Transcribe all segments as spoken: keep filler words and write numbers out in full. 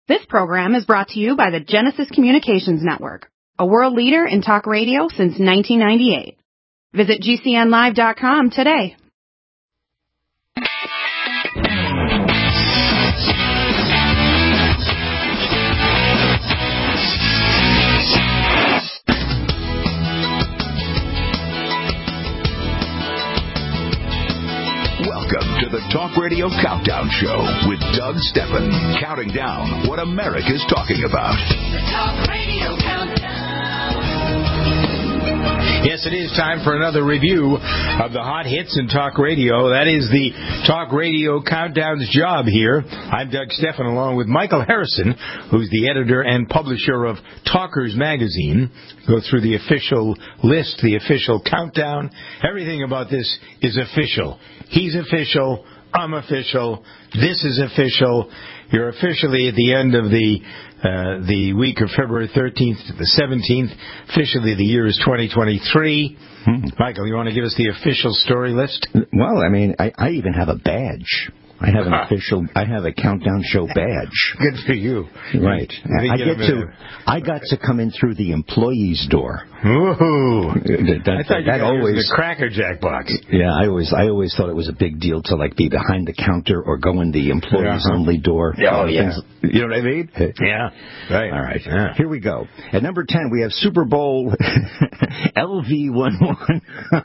This program is brought to you by the Genesis Communications Network, a world leader in talk radio since nineteen ninety-eight. Visit G C N live dot com today. Welcome to the Talk Radio Countdown Show with Doug Steffen, counting down what America's talking about. The Talk Radio Countdown. Yes, it is time for another review of the hot hits in talk radio. That is the Talk Radio Countdown's job here. I'm Doug Steffen, along with Michael Harrison, who's the editor and publisher of Talkers Magazine. Go through the official list, the official countdown. Everything about this is official. He's official. I'm official. This is official. You're officially at the end of the uh, the week of February thirteenth to the seventeenth. Officially, the year is twenty twenty-three. Hmm. Michael, you want to give us the official story list? Well, I mean, I, I even have a badge. I have an official. I have a countdown show badge. Good for you. Right. I, I get to. I got to come in through the employees' door. Ooh. That, that, I thought you that got always the Cracker Jack box. Yeah, I always. I always thought it was a big deal to like be behind the counter or go in the employees uh-huh. only door. Oh yeah. Things, you know what I mean? Yeah. Right. All right. Yeah. Here we go. At number ten, we have Super Bowl L V one one.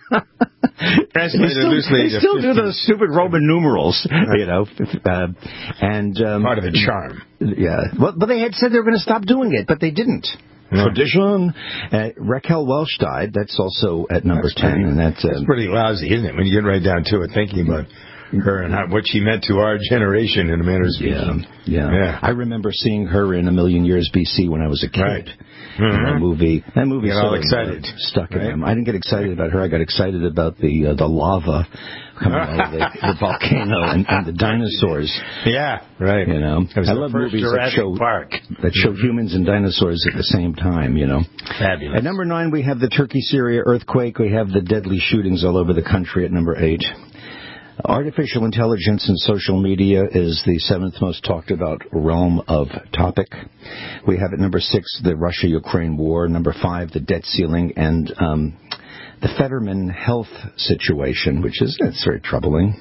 They still, they still do those stupid Roman numerals, you know, uh, and um, part of the charm. Yeah, well, but they had said they were going to stop doing it, but they didn't. Yeah. Tradition. Uh, Raquel Welch died. That's also at number that's ten, pretty, and that's, uh, that's pretty lousy, isn't it? When you get right down to it, thinking about her and how, what she meant to our generation, in a manner of speaking. Yeah, yeah, yeah. I remember seeing her in A Million Years B C when I was a kid. Right. Mm-hmm. That movie, that movie, got all excited, uh, stuck right? in him. I didn't get excited about her. I got excited about the uh, the lava coming out of the, the volcano and, and the dinosaurs. Yeah, right. You know, I love movies that show Park. that show humans and dinosaurs at the same time. You know, fabulous. At number nine, we have the Turkey Syria earthquake. We have the deadly shootings all over the country. At number eight. Artificial intelligence and social media is the seventh most talked about realm of topic. We have at number six the Russia-Ukraine war. Number five, the debt ceiling and um, the Fetterman health situation, which is it's very troubling.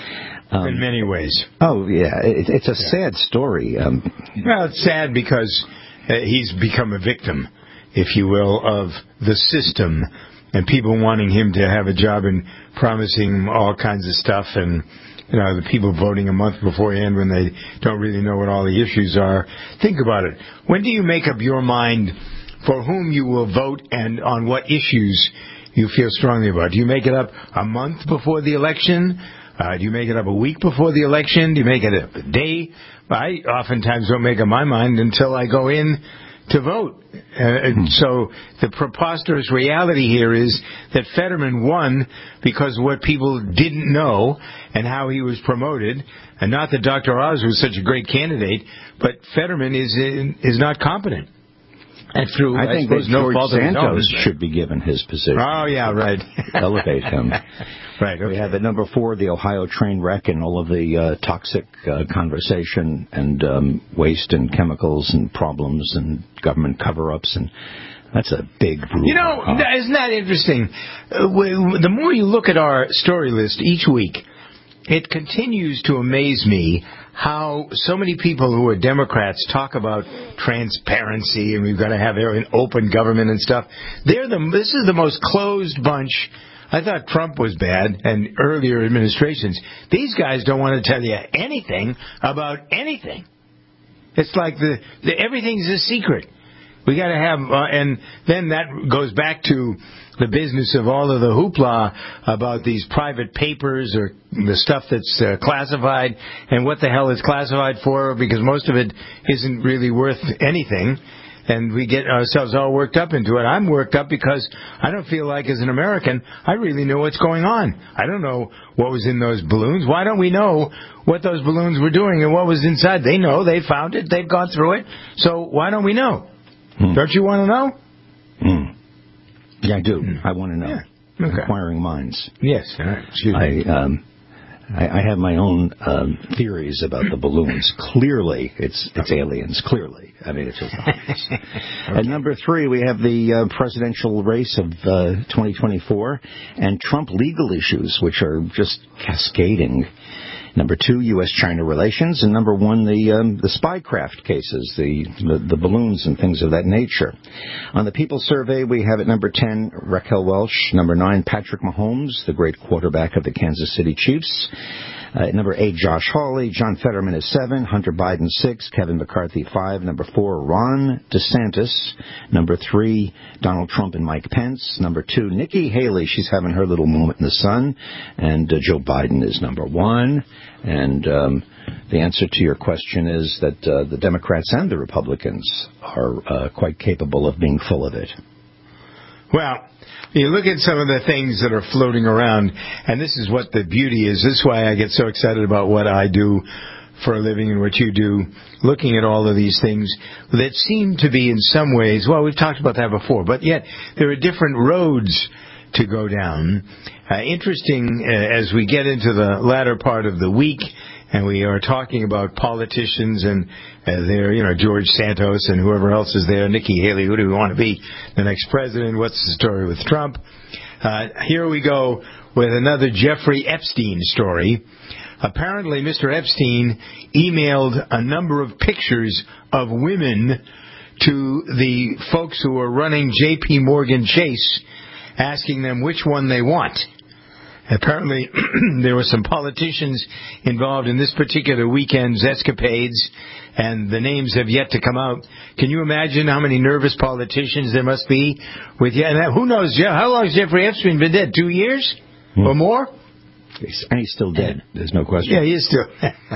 Um, in many ways. Oh, yeah. It, it's a yeah. sad story. Um, well, it's sad because uh, he's become a victim, if you will, of the system. And people wanting him to have a job and promising him all kinds of stuff, and you know the people voting a month beforehand when they don't really know what all the issues are. Think about it. When do you make up your mind for whom you will vote and on what issues you feel strongly about? Do you make it up a month before the election? Uh, do you make it up a week before the election? Do you make it up a day? I oftentimes don't make up my mind until I go in to vote. Uh, hmm. So the preposterous reality here is that Fetterman won because of what people didn't know and how he was promoted. And not that Doctor Oz was such a great candidate, but Fetterman is in, is not competent. And through, I, I think that no George fault Santos should be given his position. Oh, yeah, right. Elevate him. Right. Okay. We have at number four the Ohio train wreck and all of the uh, toxic uh, conversation and um, waste and chemicals and problems and government cover-ups, and that's a big brouhaha. You know, isn't that interesting? Uh, we, the more you look at our story list each week, it continues to amaze me how so many people who are Democrats talk about transparency and we've got to have an open government and stuff. They're the this is the most closed bunch. I thought Trump was bad and earlier administrations. These guys don't want to tell you anything about anything. It's like the, the everything's a secret. We got to have, uh, and then that goes back to the business of all of the hoopla about these private papers or the stuff that's uh, classified and what the hell is classified for, because most of it isn't really worth anything. And we get ourselves all worked up into it. I'm worked up because I don't feel like, as an American, I really know what's going on. I don't know what was in those balloons. Why don't we know what those balloons were doing and what was inside? They know. They found it. They've gone through it. So why don't we know? Hmm. Don't you want to know? Hmm. Yeah, I do. Hmm. I want to know. Yeah. Okay. Inquiring minds. Yes. All right. Excuse me. I, um, I, I have my own um, theories about the balloons. Clearly, it's it's aliens. Clearly. I mean, it's just obvious. Okay. At number three, we have the uh, presidential race of uh, twenty twenty-four and Trump legal issues, which are just cascading. Number two, U S China relations. And number one, the um, the spycraft cases, the, the the balloons and things of that nature. On the People Survey, we have at number ten, Raquel Welch. Number nine, Patrick Mahomes, the great quarterback of the Kansas City Chiefs. Uh, number eight, Josh Hawley. John Fetterman is seven. Hunter Biden, six. Kevin McCarthy, five. Number four, Ron DeSantis. Number three, Donald Trump and Mike Pence. Number two, Nikki Haley. She's having her little moment in the sun. And uh, Joe Biden is number one. And um, the answer to your question is that uh, the Democrats and the Republicans are uh, quite capable of being full of it. Well, you look at some of the things that are floating around, and this is what the beauty is. This is why I get so excited about what I do for a living and what you do, looking at all of these things that seem to be in some ways, well, we've talked about that before, but yet there are different roads to go down. Uh, interesting, uh, as we get into the latter part of the week, and we are talking about politicians and uh, there, you know, George Santos and whoever else is there, Nikki Haley, who do we want to be the next president? What's the story with Trump? Uh, here we go with another Jeffrey Epstein story. Apparently, Mister Epstein emailed a number of pictures of women to the folks who are running J P Morgan Chase, asking them which one they want. Apparently, there were some politicians involved in this particular weekend's escapades, and the names have yet to come out. Can you imagine how many nervous politicians there must be with you? And who knows, how long has Jeffrey Epstein been dead? Two years hmm. or more? And he's still dead. There's no question. Yeah, he is still.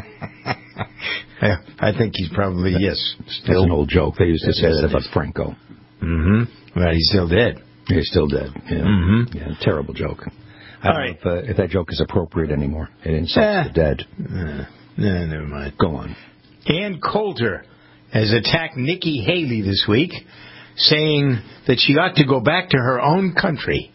I think he's probably, yes. Still. That's an old joke. They used to say that about Franco. Mm-hmm. Well, he's still dead. He's still dead. Yeah. Mm-hmm. Yeah, terrible joke. I don't right. know if, uh, if that joke is appropriate anymore. It insults eh. the dead. Uh, nah, never mind. Go on. Ann Coulter has attacked Nikki Haley this week, saying that she ought to go back to her own country.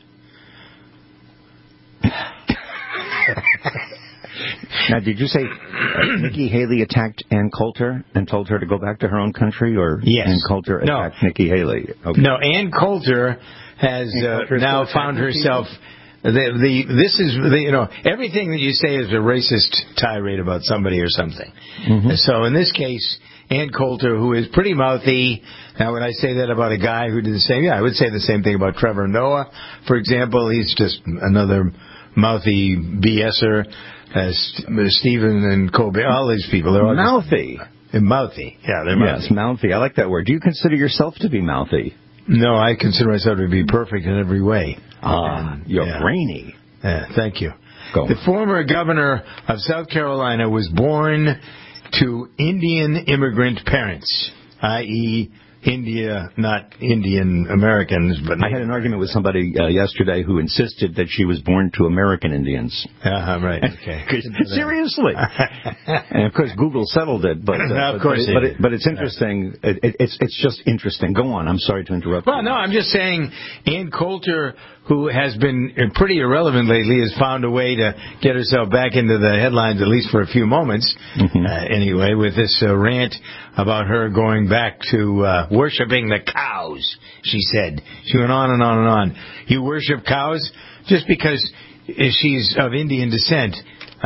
Now, did you say uh, Nikki Haley attacked Ann Coulter and told her to go back to her own country, or yes. Ann Coulter attacked no. Nikki Haley? Okay. No, Ann Coulter has uh, now found herself. The, the this is the, you know everything that you say is a racist tirade about somebody or something. Mm-hmm. So in this case, Ann Coulter, who is pretty mouthy. Now, when I say that about a guy who did the same, yeah, I would say the same thing about Trevor Noah, for example. He's just another mouthy BSer. As Stephen and Colbert, all these people, they're all mouthy. Just, mouthy, yeah, they're mouthy. Yes, mouthy. I like that word. Do you consider yourself to be mouthy? No, I consider myself to be perfect in every way. Ah, and, you're yeah. brainy. Yeah, thank you. Go the on. former governor of South Carolina was born to Indian immigrant parents, that is, India, not Indian Americans, but I had an argument with somebody uh, yesterday who insisted that she was born to American Indians. Uh-huh, right. Okay. Seriously. And of course, Google settled it, but uh, no, of course, but, but, it, but it's interesting. It, it, it's it's just interesting. Go on. I'm sorry to interrupt. Well, you. no, I'm just saying, Ann Coulter, who has been pretty irrelevant lately, has found a way to get herself back into the headlines, at least for a few moments. Mm-hmm. Uh, anyway, with this uh, rant about her going back to uh, worshiping the cows, she said. She went on and on and on. You worship cows just because she's of Indian descent.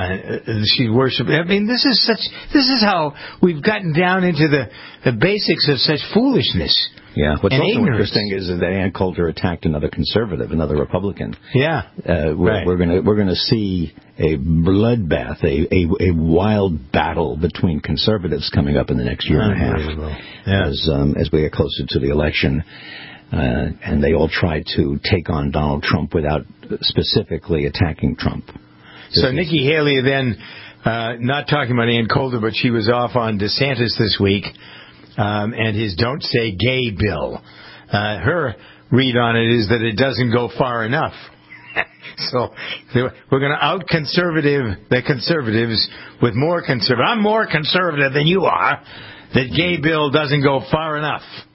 Uh, she worshipped. I mean, this is such. This is how we've gotten down into the, the basics of such foolishness. Yeah. What's and also ignorance. interesting is that Ann Coulter attacked another conservative, another Republican. Yeah. Uh, we're, right. we're gonna we're gonna see a bloodbath, a, a a wild battle between conservatives coming up in the next year and a half, yeah. as um, as we get closer to the election. Uh, and they all try to take on Donald Trump without specifically attacking Trump. This so Nikki Haley then, uh, not talking about Ann Coulter, but she was off on DeSantis this week, um, and his Don't Say Gay bill. Uh, her read on it is that it doesn't go far enough. So we're going to out-conservative the conservatives with more conservative. I'm more conservative than you are. That gay bill doesn't go far enough.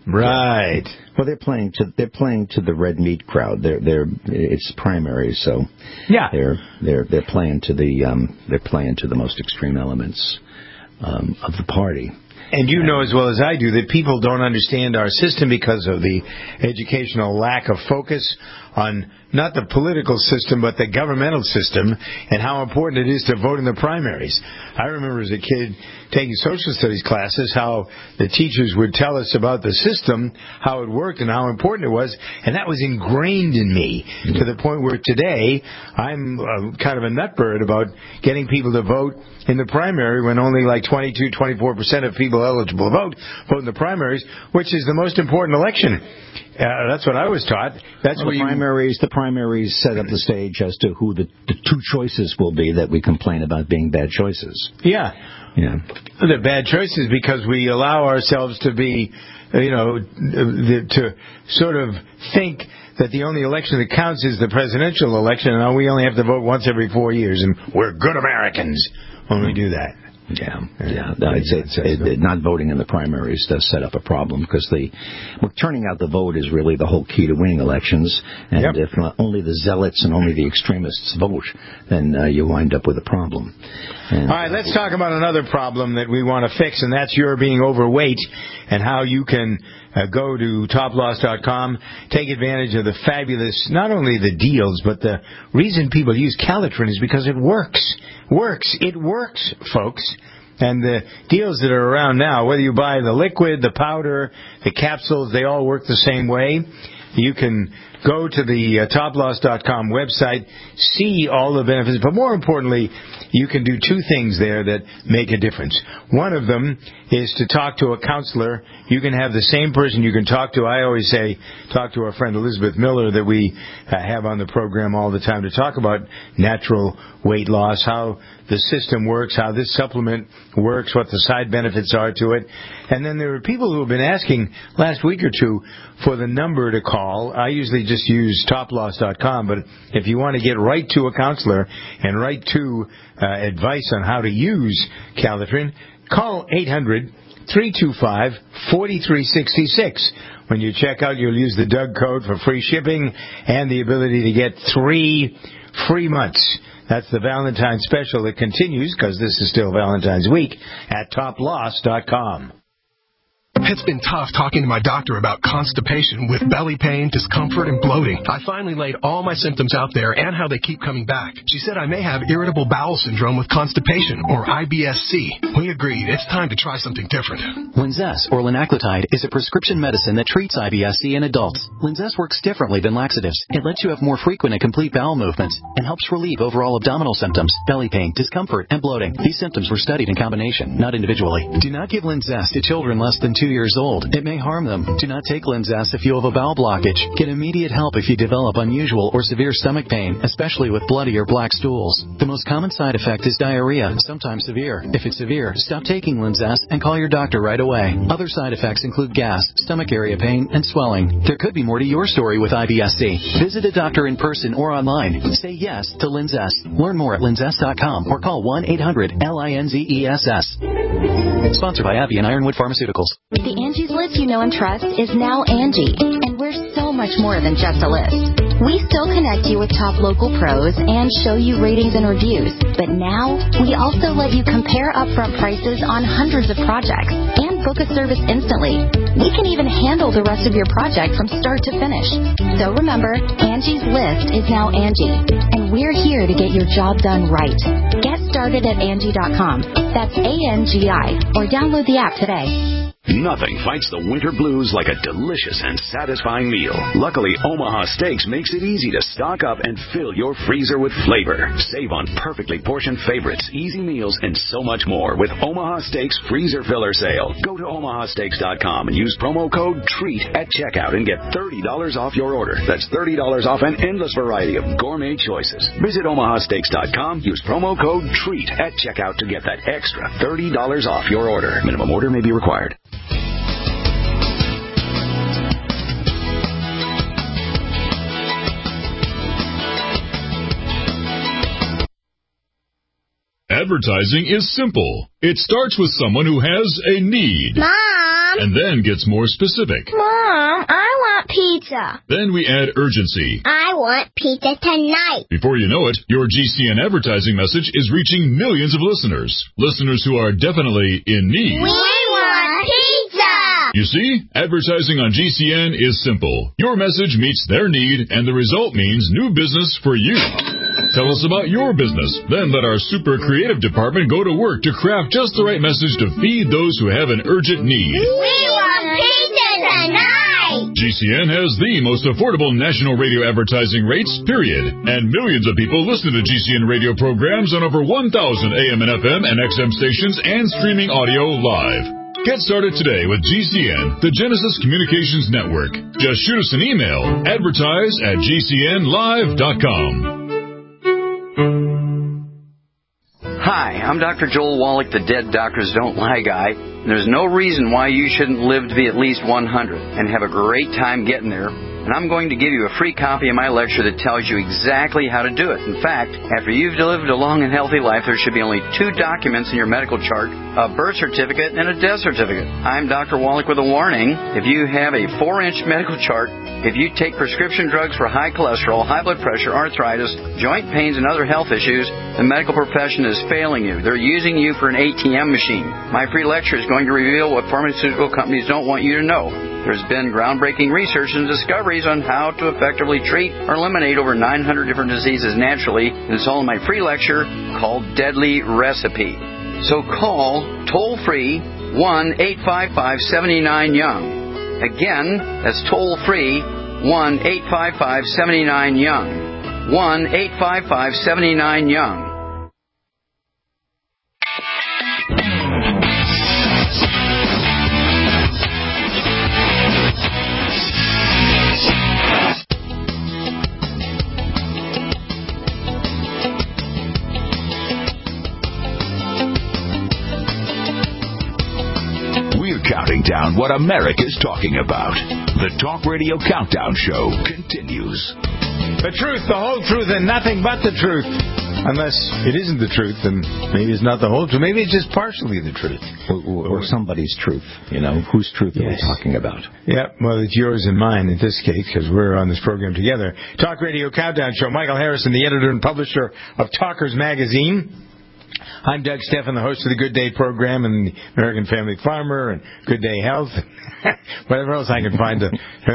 Right. Well, they're playing to they're playing to the red meat crowd. They're they're it's primary, so yeah, they're they're they're playing to the um, they're playing to the most extreme elements um, of the party. And you know as well as I do that people don't understand our system because of the educational lack of focus on not the political system but the governmental system and how important it is to vote in the primaries. I remember as a kid taking social studies classes how the teachers would tell us about the system, how it worked and how important it was, and that was ingrained in me to the point where today I'm uh, kind of a nutbird about getting people to vote in the primary when only like twenty-two, twenty-four percent of people eligible to vote vote in the primaries, which is the most important election. Uh, that's what I was taught. That's well, what the you... primaries. The primaries set up the stage as to who the, the two choices will be that we complain about being bad choices. Yeah, yeah. They're bad choices because we allow ourselves to be, you know, the, to sort of think that the only election that counts is the presidential election, and we only have to vote once every four years, and we're good Americans when we do that. Yeah, yeah. I'd say it's, it, it, not voting in the primaries does set up a problem because the well, turning out the vote is really the whole key to winning elections. And yep. if not, only the zealots and only the extremists vote, then uh, you wind up with a problem. And, all right, let's talk about another problem that we want to fix, and that's your being overweight and how you can uh, go to top loss dot com, take advantage of the fabulous, not only the deals, but the reason people use Calitrin is because it works. Works. It works, folks. And the deals that are around now, whether you buy the liquid, the powder, the capsules, they all work the same way. You can go to the uh, top loss dot com website, see all the benefits, but more importantly, you can do two things there that make a difference. One of them is to talk to a counselor. You can have the same person you can talk to. I always say, talk to our friend Elizabeth Miller that we uh, have on the program all the time to talk about natural weight loss, how the system works, how this supplement works, what the side benefits are to it. And then there are people who have been asking last week or two for the number to call. I usually just use top loss dot com, but if you want to get right to a counselor and right to uh, advice on how to use Calitrin, call eight hundred, three two five, four three six six. When you check out, you'll use the Doug code for free shipping and the ability to get three free months. That's the Valentine's special that continues, because this is still Valentine's week, at top loss dot com. It's been tough talking to my doctor about constipation with belly pain, discomfort, and bloating. I finally laid all my symptoms out there and how they keep coming back. She said I may have irritable bowel syndrome with constipation, or I B S C. We agreed it's time to try something different. Linzess, or linaclotide, is a prescription medicine that treats I B S C in adults. Linzess works differently than laxatives. It lets you have more frequent and complete bowel movements and helps relieve overall abdominal symptoms, belly pain, discomfort, and bloating. These symptoms were studied in combination, not individually. Do not give Linzess to children less than two years old. It may harm them. Do not take Linzess if you have a bowel blockage. Get immediate help if you develop unusual or severe stomach pain, especially with bloody or black stools. The most common side effect is diarrhea, sometimes severe. If it's severe, stop taking Linzess and call your doctor right away. Other side effects include gas, stomach area pain, and swelling. There could be more to your story with I B S C. Visit a doctor in person or online. Say yes to Linzess. Learn more at linzess dot com or call one eight hundred L I N Z E S S. Sponsored by AbbVie and Ironwood Pharmaceuticals. The Angie's List you know and trust is now Angie, and we're so much more than just a list. We still connect you with top local pros and show you ratings and reviews, but now we also let you compare upfront prices on hundreds of projects and book a service instantly. We can even handle the rest of your project from start to finish. So remember, Angie's List is now Angie, and we're here to get your job done right. Get started at Angie dot com. That's A N G I, or download the app today. Nothing fights the winter blues like a delicious and satisfying meal. Luckily, Omaha Steaks makes it easy to stock up and fill your freezer with flavor. Save on perfectly portioned favorites, easy meals, and so much more with Omaha Steaks Freezer Filler Sale. Go to omaha steaks dot com and use promo code TREAT at checkout and get thirty dollars off your order. That's thirty dollars off an endless variety of gourmet choices. Visit omaha steaks dot com, use promo code TREAT at checkout to get that extra thirty dollars off your order. Minimum order may be required. Advertising is simple. It starts with someone who has a need. Mom, Mom. And then gets more specific. Mom, I want pizza. Then we add urgency. I want pizza tonight. Before you know it, your G C N advertising message is reaching millions of listeners. Listeners who are definitely in need. We want pizza. You see, advertising on G C N is simple. Your message meets their need, and the result means new business for you. Tell us about your business. Then let our super creative department go to work to craft just the right message to feed those who have an urgent need. We want pizza tonight. G C N has the most affordable national radio advertising rates, period. And millions of people listen to G C N radio programs on over one thousand A M and F M and X M stations and streaming audio live. Get started today with G C N, the Genesis Communications Network. Just shoot us an email, advertise at G C N live dot com. Hi, I'm Doctor Joel Wallach, the Dead Doctors Don't Lie guy. There's no reason why you shouldn't live to be at least one hundred and have a great time getting there. And I'm going to give you a free copy of my lecture that tells you exactly how to do it. In fact, after you've lived a long and healthy life, there should be only two documents in your medical chart, a birth certificate and a death certificate. I'm Doctor Wallach with a warning. If you have a four-inch medical chart, if you take prescription drugs for high cholesterol, high blood pressure, arthritis, joint pains, and other health issues, the medical profession is failing you. They're using you for an A T M machine. My free lecture is going to reveal what pharmaceutical companies don't want you to know. There's been groundbreaking research and discoveries on how to effectively treat or eliminate over nine hundred different diseases naturally, and it's all in my free lecture called Deadly Recipe. So call toll-free one eight five five, seven nine, young. Again, that's toll-free one eight five five, seven nine, young. one eight five five, seven nine, young. Counting down what America's talking about. The Talk Radio Countdown Show continues. The truth, the whole truth, and nothing but the truth. Unless it isn't the truth, then maybe it's not the whole truth. Maybe it's just partially the truth. Or, or somebody's truth. You know, whose truth yes. are we talking about? Yeah, well, it's yours and mine in this case, because we're on this program together. Talk Radio Countdown Show. Michael Harrison, the editor and publisher of Talkers Magazine. I'm Doug Stephan, the host of the Good Day program and the American Family Farmer and Good Day Health. Whatever else I can find. To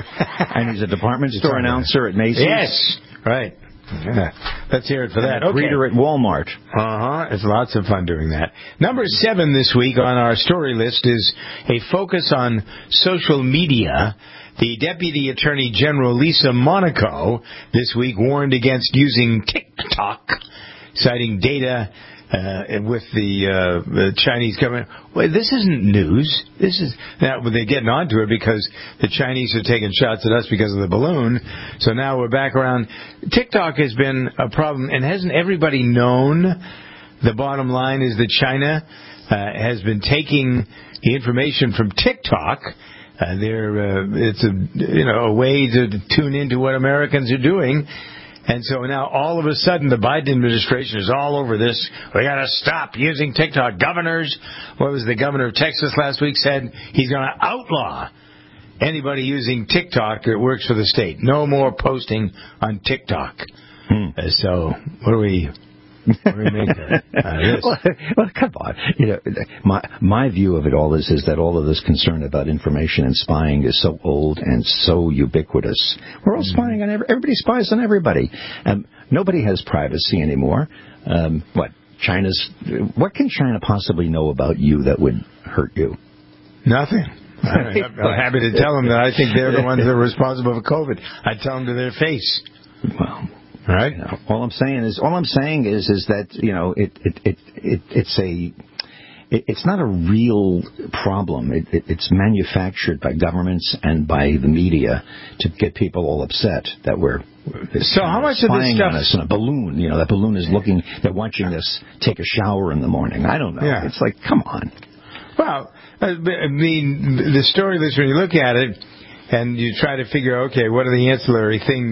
and he's a department store announcer at Macy's. Yes, right. Yeah. Let's hear it for that. Okay. Reader at Walmart. Uh-huh. It's lots of fun doing that. Number seven this week on our story list is a focus on social media. The Deputy Attorney General Lisa Monaco this week warned against using TikTok, citing data Uh, with the, uh, the Chinese government. Well, this isn't news. This is now they're getting onto it because the Chinese are taking shots at us because of the balloon. So now we're back around. TikTok has been a problem, and hasn't everybody known? The bottom line is that China uh, has been taking the information from TikTok. Uh, they're, uh, it's a you know a way to tune into what Americans are doing. And so now all of a sudden the Biden administration is all over this. We got to stop using TikTok. Governors, what was the governor of Texas last week said? He's going to outlaw anybody using TikTok that works for the state. No more posting on TikTok. Hmm. Uh, so what do we... What do we make that out of this? Well, well, come on. You know, my my view of it all is is that all of this concern about information and spying is so old and so ubiquitous. We're all spying on every, everybody spies on everybody. Um, nobody has privacy anymore. Um, what China's? What can China possibly know about you that would hurt you? Nothing. I'm happy to tell them that I think they're the ones that are responsible for COVID. I tell them to their face. Well. Right. You know, all I'm saying is, all I'm saying is, is that you know, it, it, it, it it's a, it, it's not a real problem. It, it, it's manufactured by governments and by the media to get people all upset that we're. So how much of this stuff? On us in a balloon, you know, that balloon is looking. They're watching us take a shower in the morning. I don't know. Yeah. It's like, come on. Well, I mean, the story list when you look at it. And you try to figure, okay, what are the ancillary things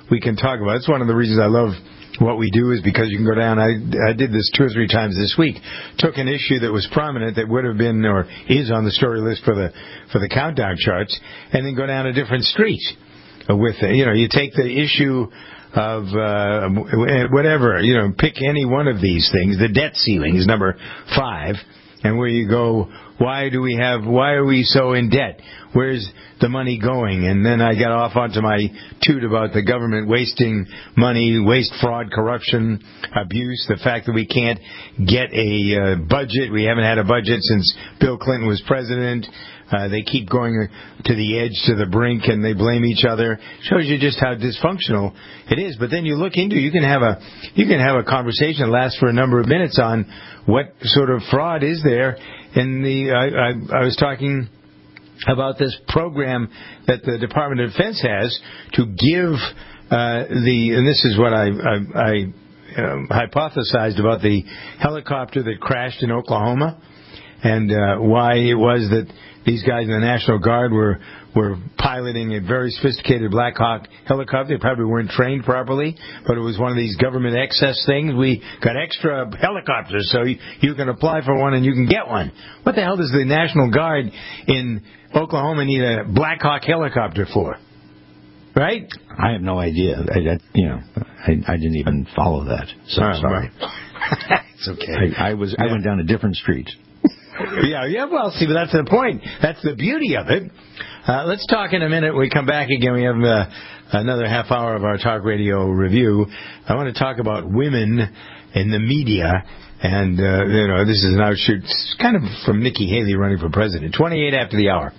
we can talk about. It's one of the reasons I love what we do, is because you can go down. I, I did this two or three times this week. Took an issue that was prominent, that would have been or is on the story list for the for the countdown charts, and then go down a different street with it. You know, you take the issue of uh, whatever, you know, pick any one of these things. The debt ceiling is number five, and where you go, why do we have, why are we so in debt? Where's the money going? And then I got off onto my toot about the government wasting money, waste, fraud, corruption, abuse, the fact that we can't get a uh, budget. We haven't had a budget since Bill Clinton was president. Uh, they keep going to the edge, to the brink, and they blame each other. Shows you just how dysfunctional it is. But then you look into, you can have a, you can have a conversation that lasts for a number of minutes on what sort of fraud is there. In the, I, I, I was talking about this program that the Department of Defense has to give uh, the, and this is what I, I, I um, hypothesized about the helicopter that crashed in Oklahoma, and uh, why it was that these guys in the National Guard were were piloting a very sophisticated Black Hawk helicopter. They probably weren't trained properly, but it was one of these government excess things. We got extra helicopters, so you, you can apply for one and you can get one. What the hell does the National Guard in Oklahoma need a Black Hawk helicopter for? Right? I have no idea. I, I, you know, I, I didn't even follow that. So oh, sorry. It's okay. I, I was. I went down a different street. yeah, yeah. Well, see, but that's the point. That's the beauty of it. Uh, let's talk in a minute. When we come back again, we have uh, another half hour of our talk radio review. I want to talk about women in the media. And, uh, you know, this is an outshoot. It's kind of from Nikki Haley running for president. twenty-eight after the hour.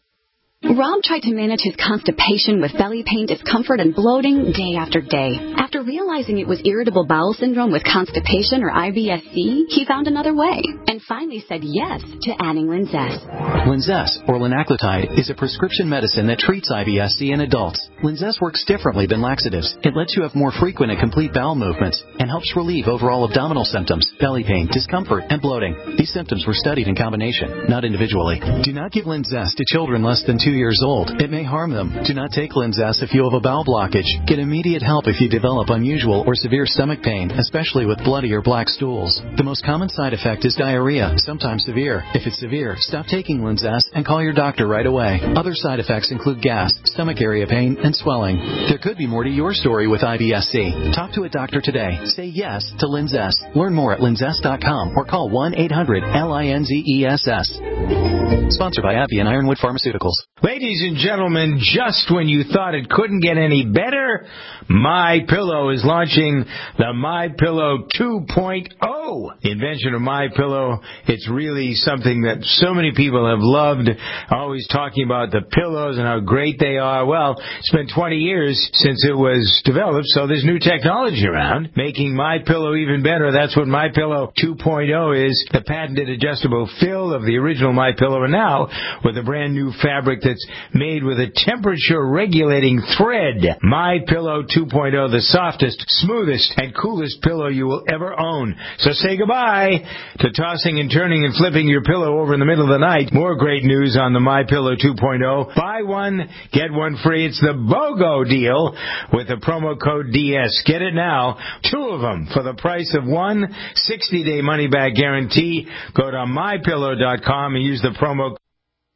Rob tried to manage his constipation with belly pain, discomfort, and bloating day after day. After realizing it was irritable bowel syndrome with constipation, or I B S C, he found another way and finally said yes to adding Linzess. Linzess, or linaclotide, is a prescription medicine that treats I B S C in adults. Linzess works differently than laxatives. It lets you have more frequent and complete bowel movements and helps relieve overall abdominal symptoms, belly pain, discomfort, and bloating. These symptoms were studied in combination, not individually. Do not give Linzess to children less than two years old. It may harm them. Do not take Linzess if you have a bowel blockage. Get immediate help if you develop unusual or severe stomach pain, especially with bloody or black stools. The most common side effect is diarrhea, sometimes severe. If it's severe, stop taking Linzess and call your doctor right away. Other side effects include gas, stomach area pain, and swelling. There could be more to your story with I B S C. Talk to a doctor today. Say yes to Linzess. Learn more at linzess dot com or call one eight hundred L I N Z E S S. Sponsored by AbbVie and Ironwood Pharmaceuticals. Ladies and gentlemen, just when you thought it couldn't get any better, MyPillow is launching the MyPillow two point oh. The invention of MyPillow, it's really something that so many people have loved, always talking about the pillows and how great they are. Well, it's been twenty years since it was developed, so there's new technology around, making MyPillow even better. That's what MyPillow two point oh is, the patented adjustable fill of the original MyPillow, and now with a brand new fabric that's made with a temperature-regulating thread. MyPillow two point oh, the softest, smoothest, and coolest pillow you will ever own. So say goodbye to tossing and turning and flipping your pillow over in the middle of the night. More great news on the MyPillow two point oh. Buy one, get one free. It's the BOGO deal with the promo code D S. Get it now. Two of them for the price of one. sixty-day money-back guarantee. Go to my pillow dot com and use the promo code.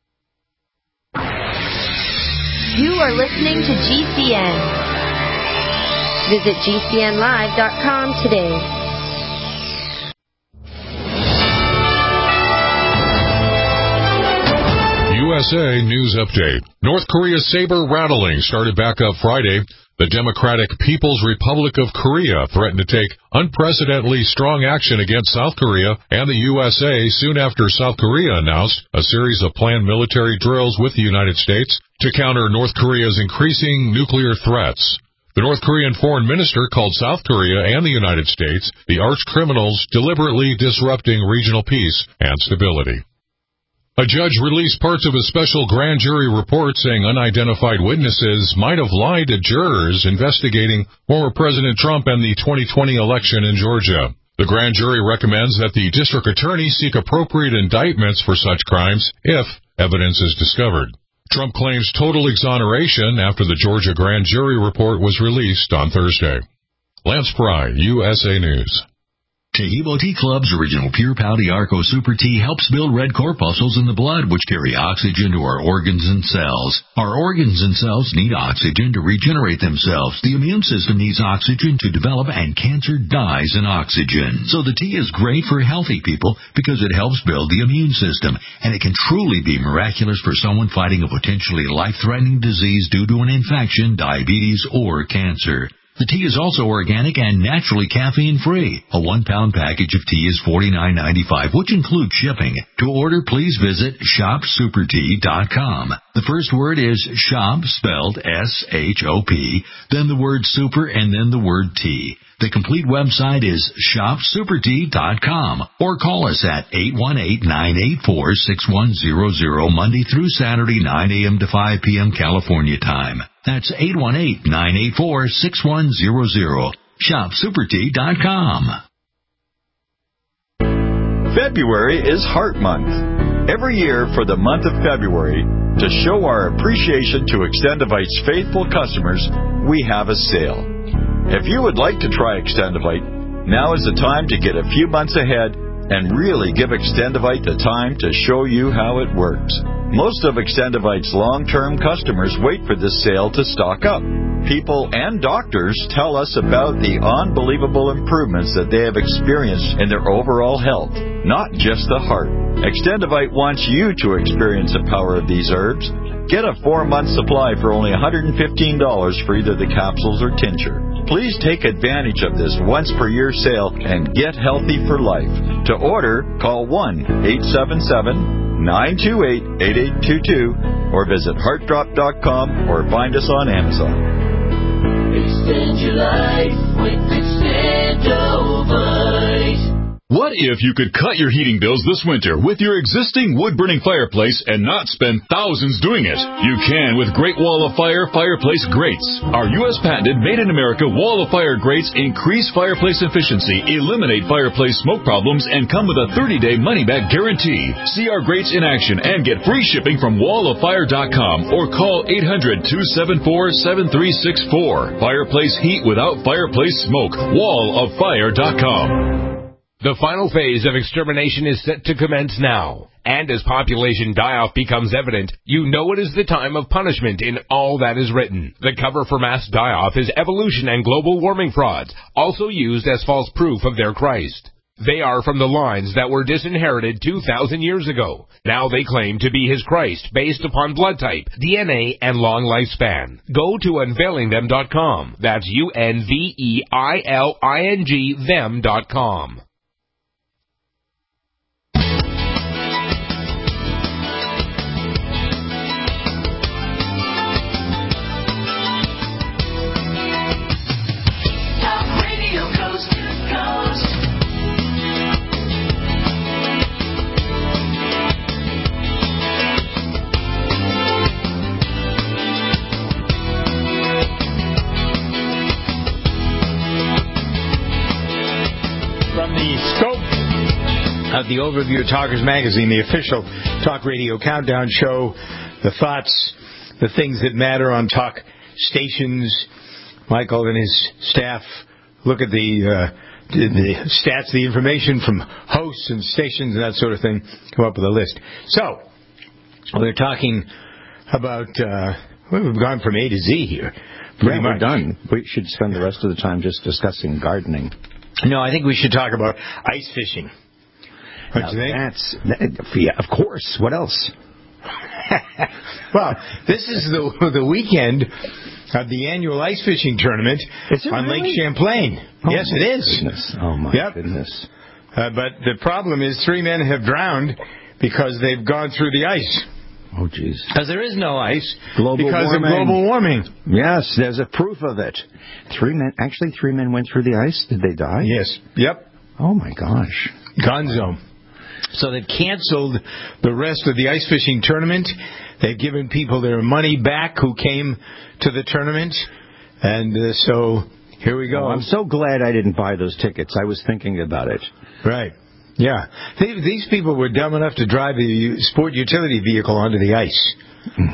You are listening to G C N. Visit G C N live dot com today. U S A News Update. North Korea's saber rattling started back up Friday. The Democratic People's Republic of Korea threatened to take unprecedentedly strong action against South Korea and the U S A soon after South Korea announced a series of planned military drills with the United States to counter North Korea's increasing nuclear threats. The North Korean foreign minister called South Korea and the United States the arch criminals deliberately disrupting regional peace and stability. A judge released parts of a special grand jury report saying unidentified witnesses might have lied to jurors investigating former President Trump and the twenty twenty election in Georgia. The grand jury recommends that the district attorney seek appropriate indictments for such crimes if evidence is discovered. Trump claims total exoneration after the Georgia grand jury report was released on Thursday. Lance Pry, U S A News. Taheebo Tea Club's original Pure Pau Arco Super Tea helps build red corpuscles in the blood, which carry oxygen to our organs and cells. Our organs and cells need oxygen to regenerate themselves. The immune system needs oxygen to develop, and cancer dies in oxygen. So the tea is great for healthy people because it helps build the immune system, and it can truly be miraculous for someone fighting a potentially life-threatening disease due to an infection, diabetes, or cancer. The tea is also organic and naturally caffeine-free. A one-pound package of tea is forty-nine ninety-five, which includes shipping. To order, please visit shop super tea dot com. The first word is shop, spelled S H O P, then the word super, and then the word tea. The complete website is shop super tea dot com, or call us at eight one eight, nine eight four, six one zero zero Monday through Saturday, nine a.m. to five p.m. California time. That's eight one eight, nine eight four, six one zero zero. shop super tea dot com. February is Heart Month. Every year for the month of February, to show our appreciation to Extendivite's faithful customers, we have a sale. If you would like to try Extendivite, now is the time to get a few months ahead and really give Extendivite the time to show you how it works. Most of Extendivite's long-term customers wait for this sale to stock up. People and doctors tell us about the unbelievable improvements that they have experienced in their overall health, not just the heart. Extendivite wants you to experience the power of these herbs. Get a four-month supply for only one hundred fifteen dollars for either the capsules or tincture. Please take advantage of this once-per-year sale and get healthy for life. To order, call one eight seven seven, nine two eight, eight eight two two or visit heart drop dot com or find us on Amazon. Extend your life with Extendovite. What if you could cut your heating bills this winter with your existing wood-burning fireplace and not spend thousands doing it? You can with Great Wall of Fire fireplace grates. Our U S patented made-in-America Wall of Fire grates increase fireplace efficiency, eliminate fireplace smoke problems, and come with a thirty-day money-back guarantee. See our grates in action and get free shipping from wall of fire dot com or call eight hundred, two seven four, seven three six four. Fireplace heat without fireplace smoke. wall of fire dot com. The final phase of extermination is set to commence now. And as population die-off becomes evident, you know it is the time of punishment in all that is written. The cover for mass die-off is evolution and global warming frauds, also used as false proof of their Christ. They are from the lines that were disinherited two thousand years ago. Now they claim to be his Christ based upon blood type, D N A, and long lifespan. Go to unveiling them dot com. That's U N V E I L I N G them dot com. Of the Overview of Talkers Magazine, the official talk radio countdown show, the thoughts, the things that matter on talk stations. Michael and his staff look at the, uh, the, the stats, the information from hosts and stations and that sort of thing, come up with a list. So, we're talking about, uh, well, we've gone from A to Z here. Pretty yeah, much. We're done. We should spend the rest of the time just discussing gardening. No, I think we should talk about ice fishing. What now do you think? That's, that, yeah, of course. What else? Well, this is the the weekend of the annual ice fishing tournament on really? Lake Champlain. Oh, yes, it is. Goodness. Oh, my yep. goodness. Uh, but the problem is three men have drowned because they've gone through the ice. Oh, jeez. Because there is no ice global because warming. of global warming. Yes, there's a proof of it. Three men, actually, three men went through the ice. Did they die? Yes. Yep. Oh, my gosh. Gonzo. So they've canceled the rest of the ice fishing tournament. They've given people their money back who came to the tournament. And uh, so here we go. Oh, I'm so glad I didn't buy those tickets. I was thinking about it. Right. Yeah. They, these people were dumb enough to drive the sport utility vehicle onto the ice.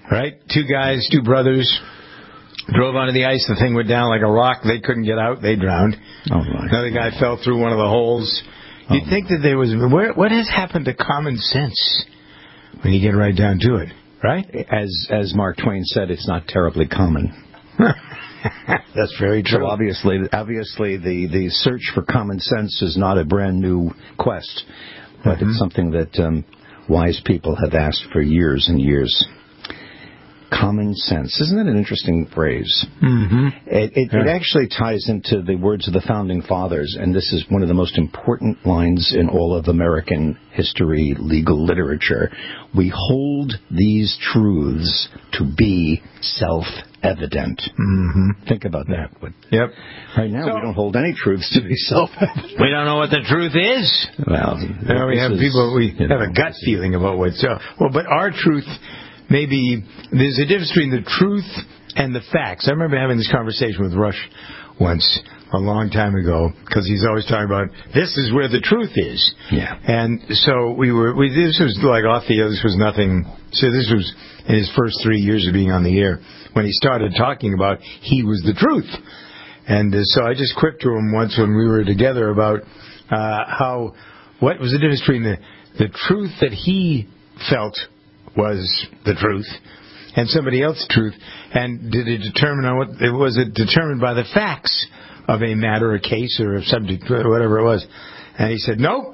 right? Two guys, two brothers, drove onto the ice. The thing went down like a rock. They couldn't get out. They drowned. Oh, my. Another guy fell through one of the holes. You'd oh, think that there was... Where, what has happened to common sense when you get right down to it, right? As as Mark Twain said, it's not terribly common. That's very true. So obviously, obviously the, the search for common sense is not a brand new quest, but mm-hmm. it's something that um, wise people have asked for years and years. Common sense. Isn't that an interesting phrase? Mm-hmm. It, it, yeah. it actually ties into the words of the Founding Fathers, and this is one of the most important lines in all of American history, legal literature. We hold these truths to be self-evident. Mm-hmm. Think about that. Yep. Right now, so, we don't hold any truths to be self-evident. We don't know what the truth is. Well, you know, we have is, people, we you have know, a gut feeling about what's so. Well, but our truth... Maybe there's a difference between the truth and the facts. I remember having this conversation with Rush once, a long time ago, because he's always talking about, this is where the truth is. Yeah. And so we were, we, this was like off the air, this was nothing, so this was in his first three years of being on the air, when he started talking about he was the truth. And uh, so I just quipped to him once when we were together about uh, how, what was the difference between the, the truth that he felt was the truth and somebody else's truth, and did it determine on what was it determined by the facts of a matter, a case, or a subject, or whatever it was? And he said, nope.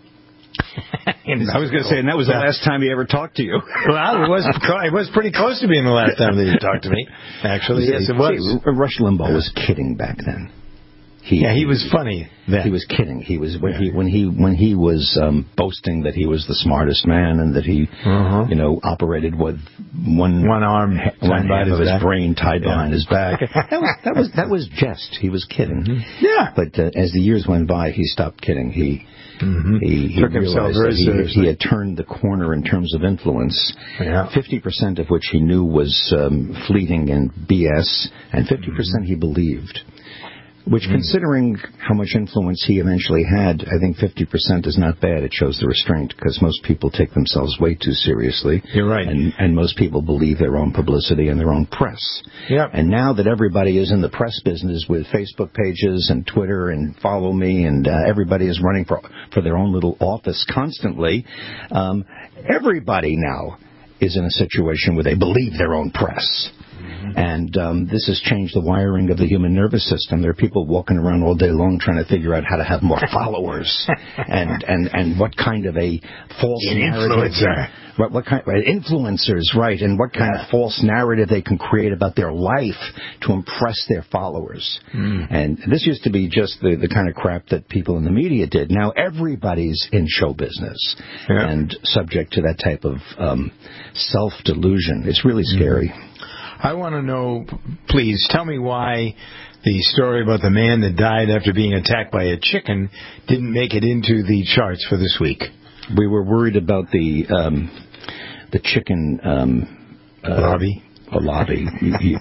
I was going to say, and that was the last time he ever talked to you. Well, it was it was pretty close to being the last time that he talked to me, actually. Yes, it was. See, Rush Limbaugh was kidding back then. He, yeah, he was funny then. He was kidding. He was when he when he when he was um, boasting that he was the smartest man and that he, uh-huh. you know, operated with one one arm, one half of his back. brain tied yeah. behind his back. that was that was that was jest. He was kidding. Mm-hmm. Yeah. But uh, as the years went by, he stopped kidding. He mm-hmm. he, he took realized himself very that he, seriously. he had turned the corner in terms of influence. Yeah. Fifty percent of which he knew was um, fleeting and B S, and fifty percent mm-hmm. he believed. Which, mm. considering how much influence he eventually had, I think fifty percent is not bad. It shows the restraint, because most people take themselves way too seriously. You're right. And, and most people believe their own publicity and their own press. Yep. And now that everybody is in the press business with Facebook pages and Twitter and Follow Me, and uh, everybody is running for, for their own little office constantly, um, everybody now is in a situation where they believe their own press. And um, this has changed the wiring of the human nervous system. There are people walking around all day long trying to figure out how to have more followers, and, and, and what kind of a false An narrative. Influencer. What, what kind right, influencers, right? And what kind yeah. of false narrative they can create about their life to impress their followers. Mm. And this used to be just the, the kind of crap that people in the media did. Now everybody's in show business yeah. and subject to that type of um, self-delusion. It's really scary. Mm. I want to know, please, tell me why the story about the man that died after being attacked by a chicken didn't make it into the charts for this week. We were worried about the um, the chicken um, uh, lobby. lobby. you, you,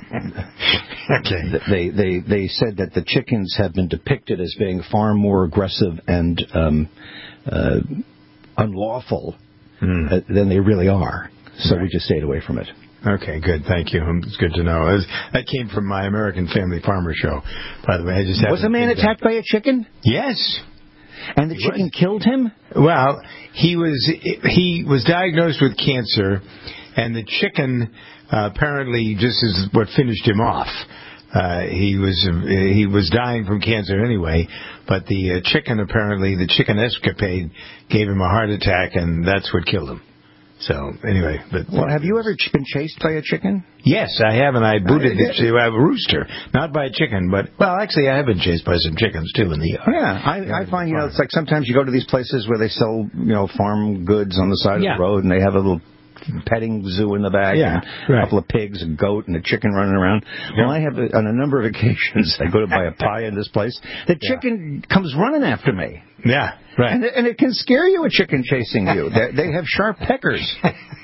okay. They, they, they said that the chickens have been depicted as being far more aggressive and um, uh, unlawful mm. uh, than they really are. So right. we just stayed away from it. Okay, good. Thank you. It's good to know. Was, that came from my American Family Farmer show, by the way. I just was a man attacked by a chicken? Yes. And the he chicken was. killed him? Well, he was he was diagnosed with cancer, and the chicken uh, apparently just is what finished him off. Uh, he was uh, he was dying from cancer anyway, but the uh, chicken apparently, the chicken escapade gave him a heart attack, and that's what killed him. So, anyway. But well, have you ever been chased by a chicken? Yes, I have, and I booted it to a rooster. Not by a chicken, but, well, actually, I have been chased by some chickens, too, in the yard. Yeah, I, I find, you know, it's like sometimes you go to these places where they sell, you know, farm goods on the side yeah. of the road, and they have a little petting zoo in the back, yeah, and a right. couple of pigs, a goat, and a chicken running around. Yeah. Well, I have, on a number of occasions, I go to buy a pie in this place, the chicken yeah. comes running after me. Yeah, right. And, and it can scare you, a chicken chasing you. they, they have sharp peckers.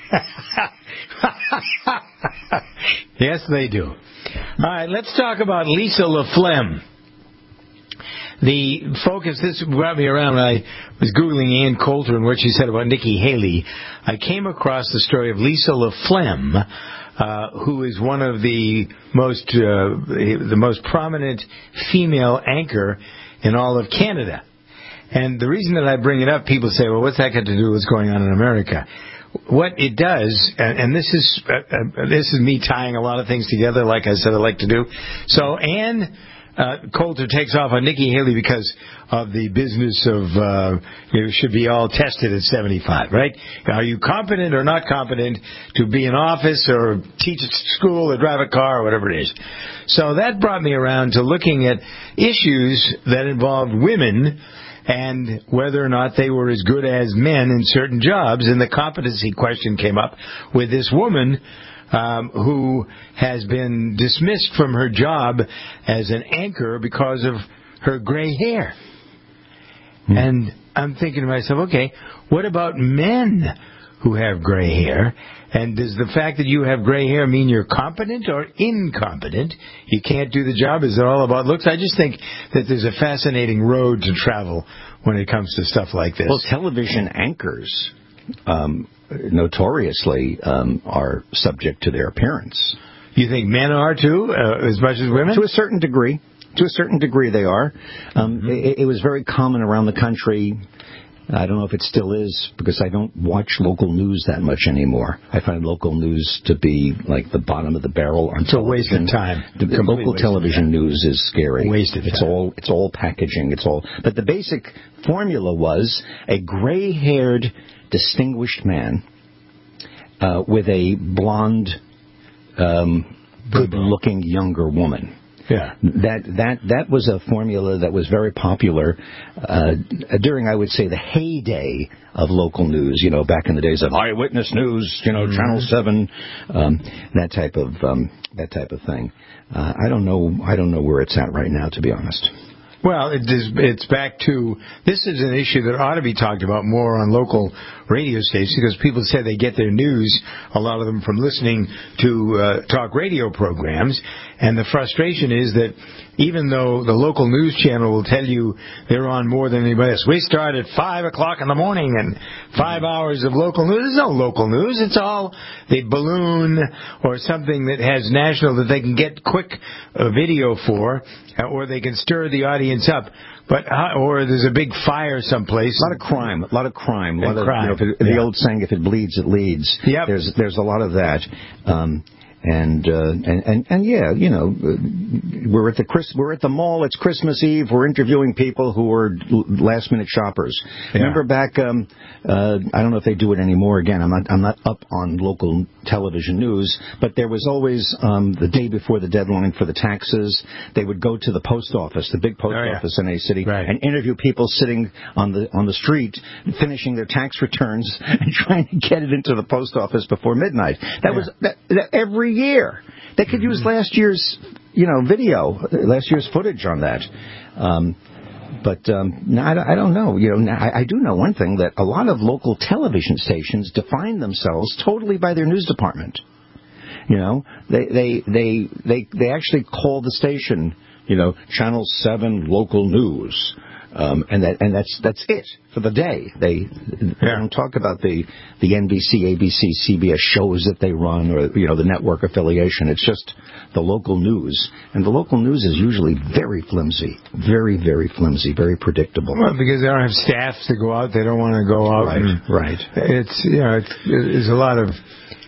Yes, they do. All right, let's talk about Lisa LaFlemme. The focus, this brought me around when I was Googling Ann Coulter and what she said about Nikki Haley. I came across the story of Lisa LaFlemme, uh, who is one of the most uh, the most prominent female anchor in all of Canada. And the reason that I bring it up, people say, well, what's that got to do with what's going on in America? What it does, and, and this is uh, uh, this is me tying a lot of things together, like I said I like to do. So Ann uh, Coulter takes off on Nikki Haley because of the business of uh, you should be all tested at seventy-five, right? Are you competent or not competent to be in office or teach at school or drive a car or whatever it is? So that brought me around to looking at issues that involved women and whether or not they were as good as men in certain jobs. And the competency question came up with this woman um, who has been dismissed from her job as an anchor because of her gray hair. Mm. And I'm thinking to myself, okay, what about men who have gray hair? And does the fact that you have gray hair mean you're competent or incompetent? You can't do the job? Is it all about looks? I just think that there's a fascinating road to travel when it comes to stuff like this. Well, television anchors um, notoriously um, are subject to their appearance. You think men are too, uh, as much as women? To a certain degree. To a certain degree they are. Um, mm-hmm. it, it was very common around the country. I don't know if it still is, because I don't watch local news that much anymore. I find local news to be like the bottom of the barrel on it's television. It's a waste of time. The, the local television news is scary. Waste of it's time. all it's all packaging. It's all. But the basic formula was a gray-haired, distinguished man uh, with a blonde, um, good-looking younger woman. Yeah, that that that was a formula that was very popular uh, during, I would say, the heyday of local news. You know, back in the days of Eyewitness News, you know, mm-hmm. Channel Seven, um, that type of um, that type of thing. Uh, I don't know. I don't know where it's at right now, to be honest. Well, it is, it's back to, this is an issue that ought to be talked about more on local radio stations, because people say they get their news, a lot of them, from listening to uh, talk radio programs. And the frustration is that even though the local news channel will tell you they're on more than anybody else, we start at five o'clock in the morning and five hours of local news. There's no local news. It's all the balloon or something that has national that they can get quick uh, video for, or they can stir the audience up. But uh, or there's a big fire someplace. A lot of crime. A lot of crime. A lot of crime. You know, if it, yeah. The old saying, "If it bleeds, it leads." Yep. There's there's a lot of that. Um, And, uh, and and and yeah, you know, we're at the Chris, we're at the mall. It's Christmas Eve. We're interviewing people who are last minute shoppers. Yeah. Remember back? Um, uh, I don't know if they do it anymore. Again, I'm not I'm not up on local television news, but there was always um, the day before the deadline for the taxes. They would go to the post office, the big post oh, yeah. office in a city, right. and interview people sitting on the on the street, finishing their tax returns and trying to get it into the post office before midnight. That yeah. was that, that every year. They could use last year's, you know, video, last year's footage on that. Um, but um, no, I, I don't know. You know, I, I do know one thing, that a lot of local television stations define themselves totally by their news department. You know, they they they they they actually call the station, you know, Channel Seven Local News. Um, and that and that's that's it for the day. They, yeah. they don't talk about the the N B C, A B C, C B S shows that they run, or you know, the network affiliation. It's just the local news, and the local news is usually very flimsy, very very flimsy, very predictable. Well, because they don't have staffs to go out, they don't want to go out. Right, and right. It's you know, it's, there's a lot of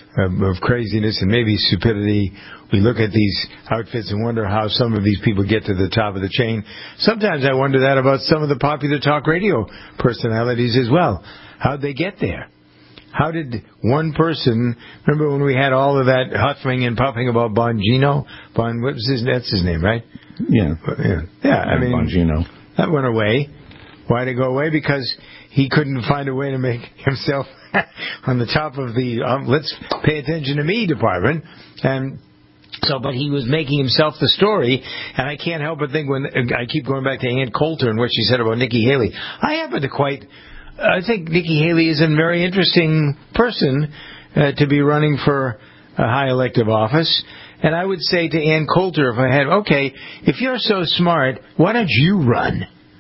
of craziness and maybe stupidity. We look at these outfits and wonder how some of these people get to the top of the chain. Sometimes I wonder that about some of the popular talk radio personalities as well. How'd they get there? How did one person, remember when we had all of that huffing and puffing about Bongino? Bon, what was his, that's his name, right? Yeah. Yeah, yeah I mean, Bongino. That went away. Why did it go away? Because he couldn't find a way to make himself on the top of the um, let's pay attention to me department. And so, but he was making himself the story, and I can't help but think when I keep going back to Ann Coulter and what she said about Nikki Haley. I happen to quite, I think Nikki Haley is a very interesting person uh, to be running for a high elective office. And I would say to Ann Coulter, if I had, okay, if you're so smart, why don't you run?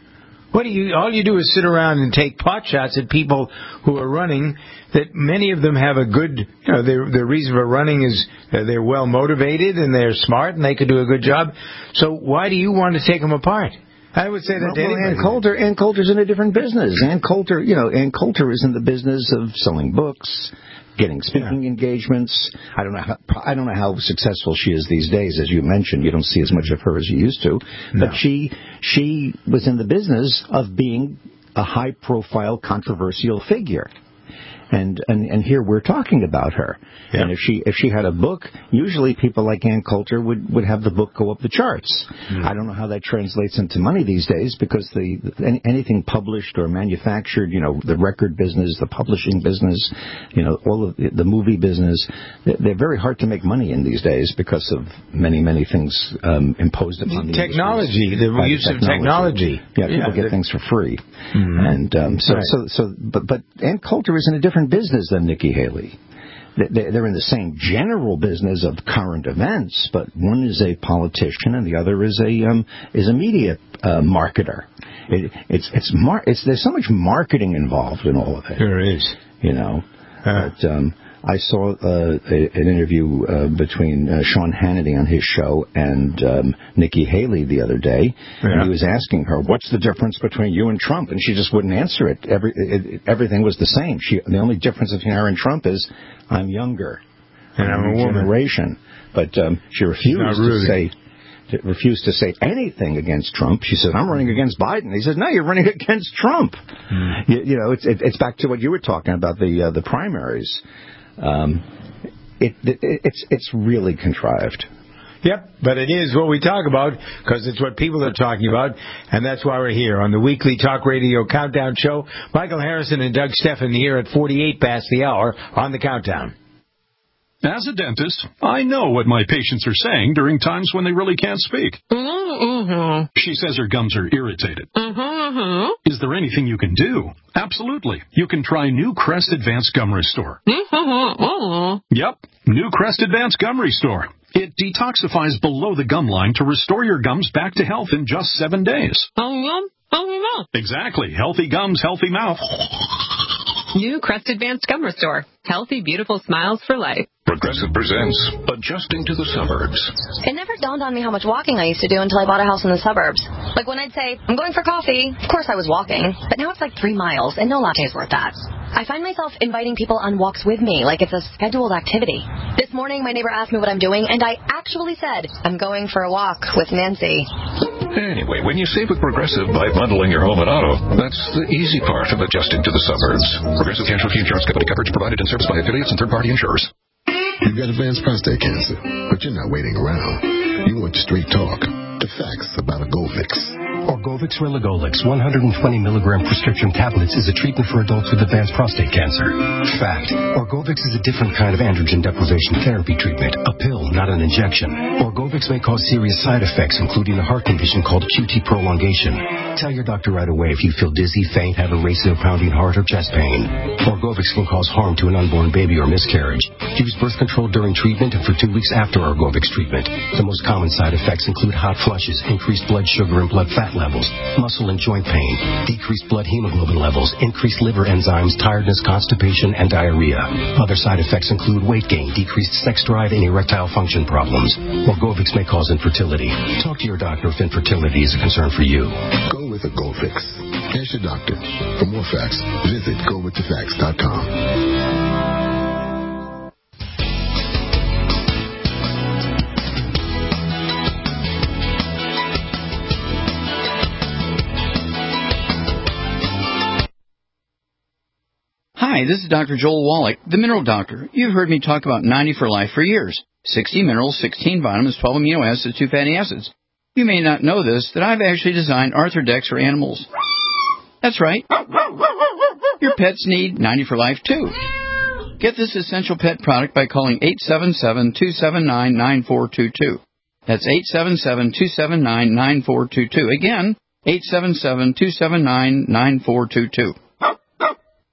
What do you? All you do is sit around and take pot shots at people who are running. That many of them have a good, you know, their their reason for running is uh, they're well motivated and they're smart and they could do a good job. So why do you want to take them apart? I would say that. Well, well, Ann Coulter, Ann Coulter's in a different business. Ann Coulter, you know, Ann Coulter is in the business of selling books, getting speaking yeah. engagements. I don't know how I don't know how successful she is these days. As you mentioned, you don't see as much of her as you used to. No. But she she was in the business of being a high-profile, controversial figure. And, and and here we're talking about her. Yeah. And if she if she had a book, usually people like Ann Coulter would, would have the book go up the charts. Mm. I don't know how that translates into money these days because the any, anything published or manufactured, you know, the record business, the publishing business, you know, all of the, the movie business, they're very hard to make money in these days because of many many things um, imposed upon the technology, the use of technology. Yeah, people yeah, get things for free, mm-hmm. and um, so right. so so. But but Ann Coulter is in a different business than Nikki Haley. They're in the same general business of current events, but one is a politician and the other is a um, is a media uh, marketer. It, it's it's mar- it's there's so much marketing involved in all of it. There is, you know. Uh, but um, I saw uh, a, an interview uh, between uh, Sean Hannity on his show and um, Nikki Haley the other day, yeah. and he was asking her, "What's the difference between you and Trump?" And she just wouldn't answer it. Every it, everything was the same. She the only difference between her and Trump is I'm younger, and I'm, I'm a woman. Generation. But um, she refused to say. refused to say anything against Trump. She said, I'm running against Biden. He said, no, you're running against Trump. Mm. You, you know, it's it, it's back to what you were talking about, the uh, the primaries. Um, it, it it's it's really contrived. Yep, but it is what we talk about because it's what people are talking about, and that's why we're here on the weekly Talk Radio Countdown Show. Michael Harrison and Doug Steffen here at forty-eight past the hour on the Countdown. As a dentist, I know what my patients are saying during times when they really can't speak. Mm-hmm. She says her gums are irritated. Mm-hmm. Is there anything you can do? Absolutely. You can try New Crest Advanced Gum Restore. Mm-hmm. Yep, New Crest Advanced Gum Restore. It detoxifies below the gum line to restore your gums back to health in just seven days. Mm-hmm. Exactly. Healthy gums, healthy mouth. New Crest Advanced Gum Restore. Healthy, beautiful smiles for life. Progressive presents Adjusting to the Suburbs. It never dawned on me how much walking I used to do until I bought a house in the suburbs. Like when I'd say, I'm going for coffee, of course I was walking. But now it's like three miles, and no latte is worth that. I find myself inviting people on walks with me, like it's a scheduled activity. This morning, my neighbor asked me what I'm doing, and I actually said, I'm going for a walk with Nancy. Anyway, when you save with Progressive by bundling your home and auto, that's the easy part of adjusting to the suburbs. Progressive Casualty Insurance Company coverage provided and serviced by affiliates and third-party insurers. You've got advanced prostate cancer, but you're not waiting around. You want straight talk, the facts about a Govix. Orgovix Rilagolix one hundred twenty milligram prescription tablets is a treatment for adults with advanced prostate cancer. Fact, Orgovix is a different kind of androgen deprivation therapy treatment, a pill, not an injection. Orgovix may cause serious side effects, including a heart condition called Q T prolongation. Tell your doctor right away if you feel dizzy, faint, have a racing or pounding heart, or chest pain. Orgovix can cause harm to an unborn baby or miscarriage. Use birth control during treatment and for two weeks after Orgovix treatment. The most common side effects include hot flushes, increased blood sugar and blood fat levels, muscle and joint pain, decreased blood hemoglobin levels, increased liver enzymes, tiredness, constipation, and diarrhea. Other side effects include weight gain, decreased sex drive, and erectile function problems. Orgovix may cause infertility. Talk to your doctor if infertility is a concern for you. Go with a Govix. Ask your doctor. For more facts, visit go with the facts dot com. Hi, this is Doctor Joel Wallach, the Mineral Doctor. You've heard me talk about ninety for Life for years. sixty minerals, sixteen vitamins, twelve amino acids, two fatty acids. You may not know this, that I've actually designed Arthrodex for animals. That's right. Your pets need ninety for Life, too. Get this essential pet product by calling eight seven seven, two seven nine, nine four two two. That's eight seven seven, two seven nine, nine four two two. Again, eight seven seven, two seven nine, nine four two two.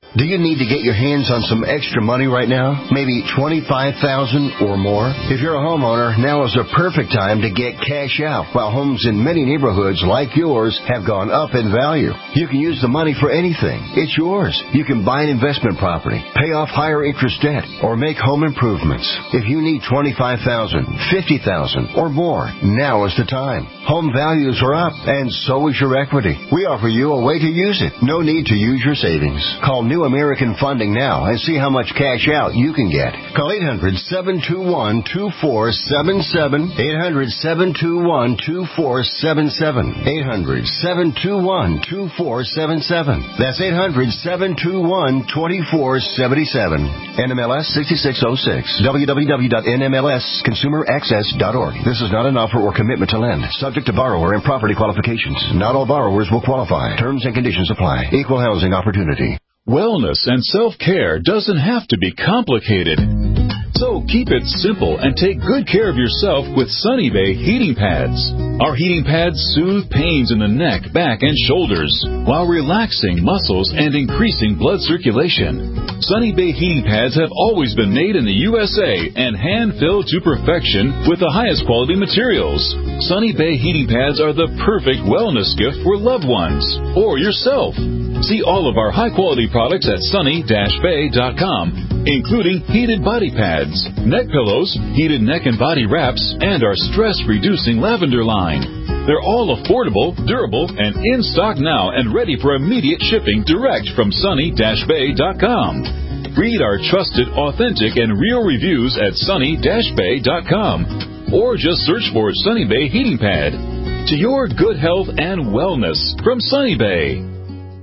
Do you need to get your hands on some extra money right now? Maybe twenty-five thousand dollars or more? If you're a homeowner, now is a perfect time to get cash out while homes in many neighborhoods like yours have gone up in value. You can use the money for anything. It's yours. You can buy an investment property, pay off higher interest debt, or make home improvements. If you need twenty-five thousand dollars, fifty thousand dollars, or more, now is the time. Home values are up, and so is your equity. We offer you a way to use it. No need to use your savings. Call New American Funding now and see how much cash out you can get. Call eight hundred, seven two one, two four seven seven, eight hundred, seven two one, two four seven seven, eight hundred, seven two one, two four seven seven. That's eight hundred, seven two one, two four seven seven. N M L S sixty-six oh six. w w w dot n m l s consumer access dot org. This is not an offer or commitment to lend. Subject to borrower and property qualifications. Not all borrowers will qualify. Terms and conditions apply. Equal housing opportunity. Wellness and self-care doesn't have to be complicated. So keep it simple and take good care of yourself with Sunny Bay heating pads. Our heating pads soothe pains in the neck, back, and shoulders while relaxing muscles and increasing blood circulation. Sunny Bay heating pads have always been made in the U S A and hand-filled to perfection with the highest quality materials. Sunny Bay heating pads are the perfect wellness gift for loved ones or yourself. See all of our high-quality products at sunny dash bay dot com, including heated body pads, neck pillows, heated neck and body wraps, and our stress-reducing lavender line. They're all affordable, durable, and in stock now and ready for immediate shipping direct from sunny dash bay dot com. Read our trusted, authentic, and real reviews at sunny dash bay dot com, or just search for Sunny Bay Heating Pad. To your good health and wellness from Sunny Bay.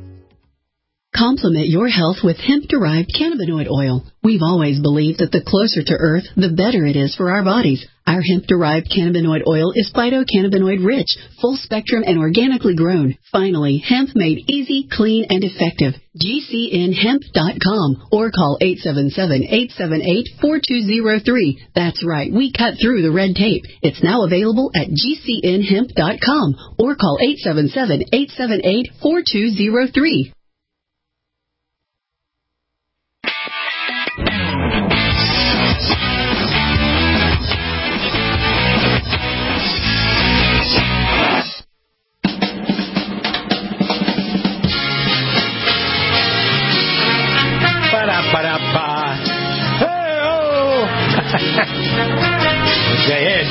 Complement your health with hemp-derived cannabinoid oil. We've always believed that the closer to Earth, the better it is for our bodies. Our hemp-derived cannabinoid oil is phytocannabinoid-rich, full-spectrum, and organically grown. Finally, hemp made easy, clean, and effective. G C N hemp dot com or call eight seven seven, eight seven eight, four two zero three. That's right, we cut through the red tape. It's now available at G C N hemp dot com or call eight seven seven, eight seven eight, four two zero three. Okay, Ed.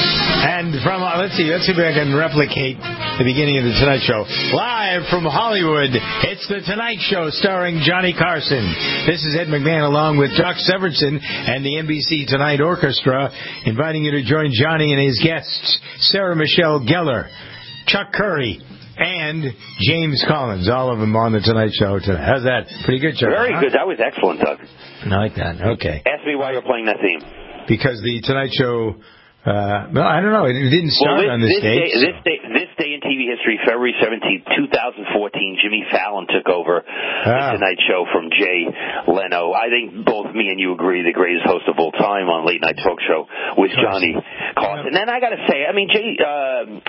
And from, uh, let's see, let's see if I can replicate the beginning of the Tonight Show. Live from Hollywood, it's the Tonight Show starring Johnny Carson. This is Ed McMahon along with Doc Severinsen and the N B C Tonight Orchestra, inviting you to join Johnny and his guests, Sarah Michelle Gellar, Chuck Curry, and James Collins, all of them on the Tonight Show tonight. How's that? Pretty good, Chuck? Very huh? good. That was excellent, Doug. I like that. Okay. Ask me why you're playing that theme. Because the Tonight Show, uh, well, I don't know, it didn't start well, this, on this, this date. Day, So. This day, this day in T V history, February seventeenth, twenty fourteen, Jimmy Fallon took over ah. the Tonight Show from Jay Leno. I think both me and you agree the greatest host of all time on late night talk show was Johnny Carson. And then I got to say, I mean, Jay. Uh,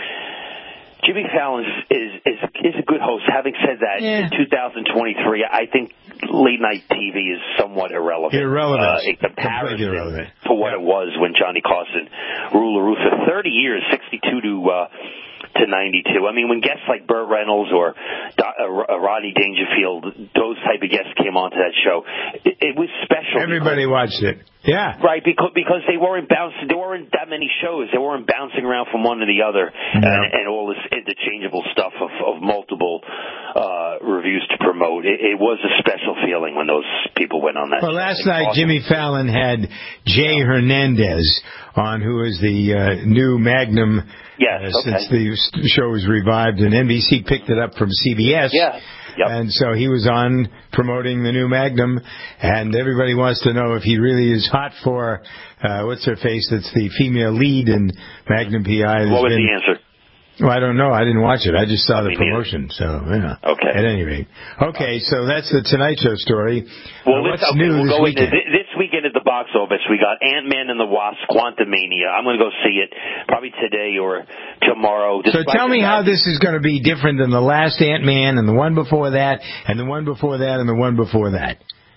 Jimmy Fallon is, is is a good host. Having said that, yeah. in two thousand twenty-three, I think late night T V is somewhat irrelevant. Irrelevant. Uh, in comparison irrelevant. to what yeah. it was when Johnny Carson ruled the roost for thirty years, sixty-two to uh, to ninety-two. I mean, when guests like Burt Reynolds or Do- uh, Rodney Dangerfield, those type of guests came onto that show, it, it was special. Everybody because, watched it. Yeah. Right, because because they weren't bouncing, there weren't that many shows. They weren't bouncing around from one to the other, no. and, and all this interchangeable stuff of, of multiple uh, reviews to promote. It, it was a special feeling when those people went on that. Well, last night awesome. Jimmy Fallon had Jay Hernandez on, who is the uh, new Magnum. Yes, uh, okay. Since the show was revived, and N B C picked it up from C B S. Yeah. Yep. And so he was on promoting the new Magnum, and everybody wants to know if he really is hot for, uh, what's her face, that's the female lead in Magnum P I. What was been, the answer? Well, I don't know. I didn't watch it. I just saw the promotion. So, yeah. Okay. At any rate. Okay, so that's the Tonight Show story. Well, uh, what's okay, new we'll this go weekend? Into, this weekend at the box box office. We got Ant-Man and the Wasp, Quantumania. I'm going to go see it probably today or tomorrow. So tell me how this is going to be different than the last Ant-Man and the one before that and the one before that and the one before that.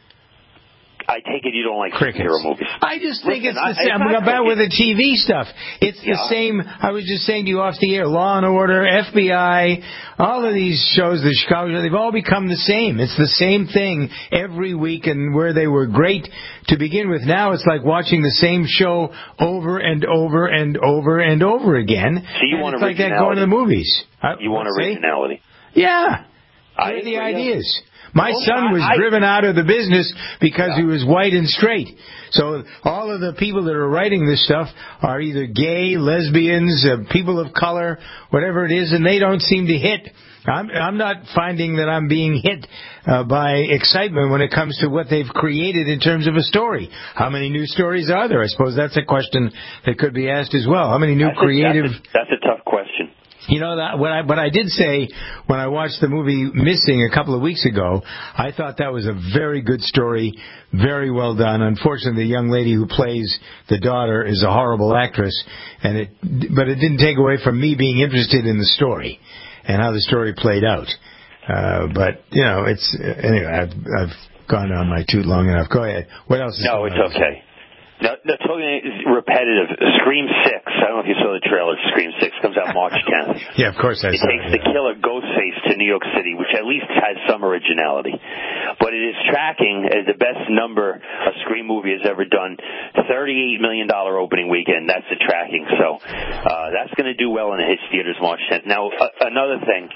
I take it you don't like Crickets. superhero movies. I just think Listen, it's the I, same. it's About with the T V stuff. It's the Yeah. same. I was just saying to you off the air, Law and Order, F B I, all of these shows, the Chicago, they've all become the same. It's the same thing every week, and where they were great to begin with, now it's like watching the same show over and over and over and over again. So you and want it's like that going to the movies. I, You want say? originality. Yeah. I What are the agree. ideas? My Well, son was I- driven out of the business because he was white and straight. So all of the people that are writing this stuff are either gay, lesbians, uh, people of color, whatever it is, and they don't seem to hit. I'm, I'm not finding that I'm being hit uh, by excitement when it comes to what they've created in terms of a story. How many new stories are there? I suppose that's a question that could be asked as well. How many new That's a- creative... that's a, that's a tough question. You know, that what I what I did say when I watched the movie Missing a couple of weeks ago, I thought that was a very good story, very well done. Unfortunately, the young lady who plays the daughter is a horrible actress, and it but it didn't take away from me being interested in the story and how the story played out. Uh, but you know, it's anyway. I've I've gone on my toot long enough. Go ahead. What else is No, going it's on? okay. No, no, talking repetitive. Scream six. I don't know if you saw the trailer. Scream six comes out March tenth. Yeah, of course I It saw takes it. the killer Ghostface to New York City, which at least has some originality. But it is tracking as the best number a Scream movie has ever done. thirty-eight million dollars opening weekend. That's the tracking. So uh, that's going to do well in the hits theaters March tenth. Now, uh, another thing.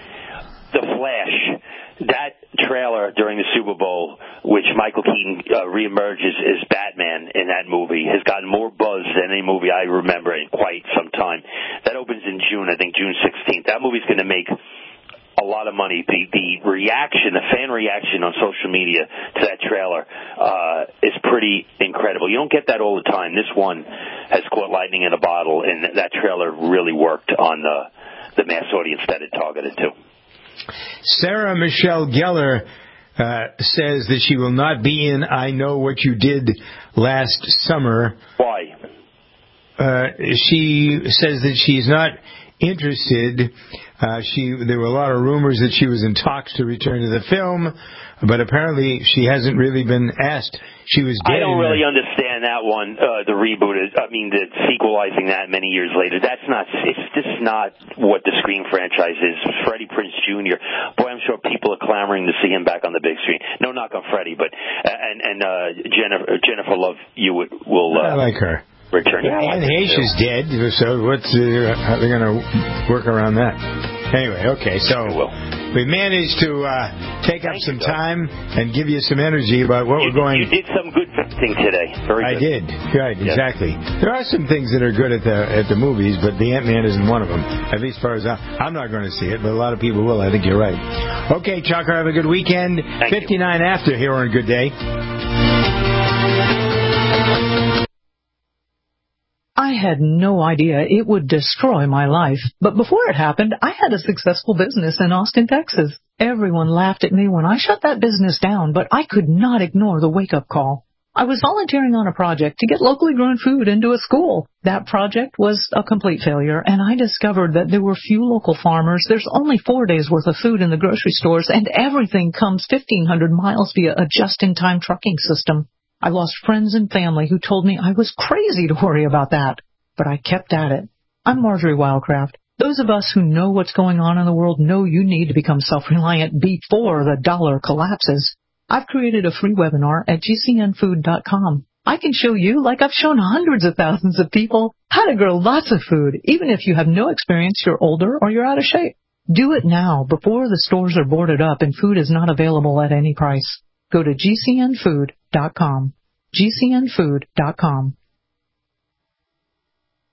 The Flash, that trailer during the Super Bowl, which Michael Keaton uh, reemerges as Batman in that movie, has gotten more buzz than any movie I remember in quite some time. That opens in June, I think June sixteenth. That movie's going to make a lot of money. The, the reaction, the fan reaction on social media to that trailer uh, is pretty incredible. You don't get that all the time. This one has caught lightning in a bottle, and that trailer really worked on the, the mass audience that it targeted to. Sarah Michelle Gellar uh, says that she will not be in I Know What You Did Last Summer. Why? Uh, she says that she's not interested. Uh, she there were a lot of rumors that she was in talks to return to the film, but apparently she hasn't really been asked. She was dead. I don't in really the, understand that one. Uh, the reboot is, I mean, the sequelizing that many years later. That's not. It's this is not what the Scream franchise is. Freddie Prinze Junior Boy, I'm sure people are clamoring to see him back on the big screen. No knock on Freddie, but and and uh, Jennifer Jennifer Love Hewitt will. Uh, I like her. Return. Yeah, and Hayes is dead, so what's uh, how they're going to work around that? Anyway, okay, so we managed to uh, take up some time and give you some energy about what you, we're going. You did some good thing today. Very I good. did. Right, exactly. There are some things that are good at the at the movies, but the Ant-Man isn't one of them. At least as far as I, I'm not going to see it, but a lot of people will. I think you're right. Okay, Chuck, have a good weekend. Thank fifty-nine you. after here on a good day. I had no idea it would destroy my life. But before it happened, I had a successful business in Austin, Texas. Everyone laughed at me when I shut that business down, but I could not ignore the wake-up call. I was volunteering on a project to get locally grown food into a school. That project was a complete failure, and I discovered that there were few local farmers. There's only four days' worth of food in the grocery stores, and everything comes fifteen hundred miles via a just-in-time trucking system. I lost friends and family who told me I was crazy to worry about that, but I kept at it. I'm Marjorie Wildcraft. Those of us who know what's going on in the world know you need to become self-reliant before the dollar collapses. I've created a free webinar at G C N food dot com. I can show you, like I've shown hundreds of thousands of people, how to grow lots of food, even if you have no experience, you're older, or you're out of shape. Do it now before the stores are boarded up and food is not available at any price. Go to G C N food dot com. G C N food dot com.